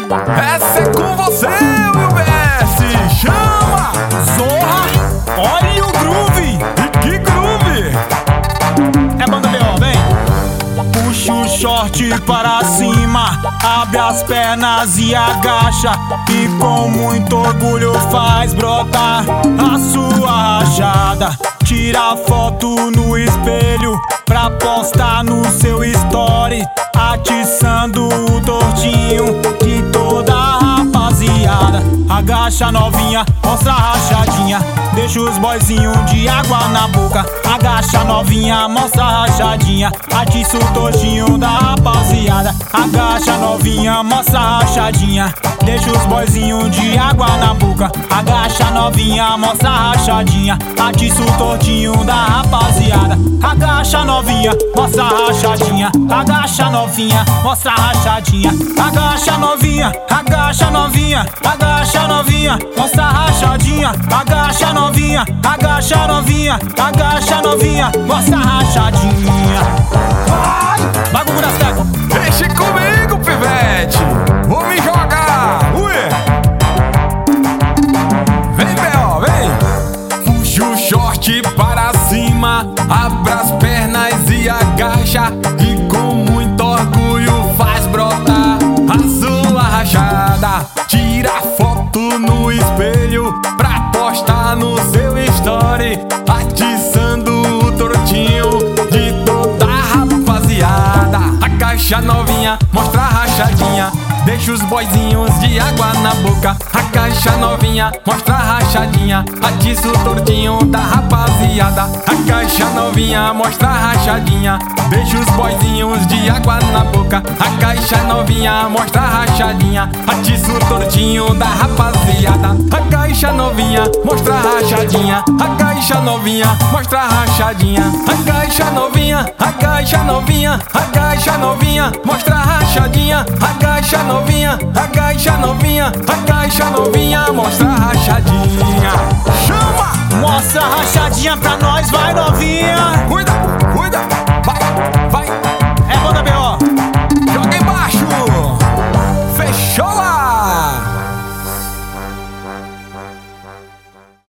Essa é com você, UBS. Chama! Zorra, olha o groove. E que groove! É banda B.O., vem. Puxa o short para cima, abre as pernas e agacha, e com muito orgulho faz brotar a sua rachada. Tira foto no espelho pra postar no seu story, atiçando o tortinho de toda a rapaziada. Agacha novinha, mostra a rachadinha, deixa os boyzinhos de água na boca. Agacha novinha, mostra a rachadinha, atiça o tortinho da rapaziada. Agacha novinha, mostra a rachadinha, deixa os boyzinhos de água na boca. Agacha novinha, mostra a rachadinha, atiça o tortinho da rapaziada. Agacha novinha, mostra a rachadinha, agacha novinha, mostra a rachadinha. Agacha novinha, agacha novinha, agacha novinha, mostra a rachadinha. Agacha novinha, agacha novinha, agacha novinha, mostra a rachadinha. Bagulho das teclas. Deixe comigo, pivete. Vou me jogar. Ui. Vem, B.O., vem. Puxa o short para cima, abra as pernas e agacha, e com muito orgulho faz brotar a sua rachada. Tira foto no espelho pra postar no seu story, atiçando o tortinho de toda a rapaziada. Agacha novinha, mostra a rachadinha, deixa os boyzinhos de água na boca. Agacha novinha, mostra a rachadinha, atiça o tortinho da rapaziada. Agacha novinha, mostra a rachadinha, deixa os boyzinhos de água na boca. Agacha novinha, mostra a rachadinha, atiça o tortinho da rapaziada. Agacha novinha, mostra a rachadinha, agacha novinha, mostra a rachadinha. Agacha novinha, agacha novinha, agacha novinha, mostra a rachadinha. Agacha novinha, agacha novinha, agacha novinha, mostra a rachadinha. Chama! Mostra a rachadinha pra nós, vai novinha.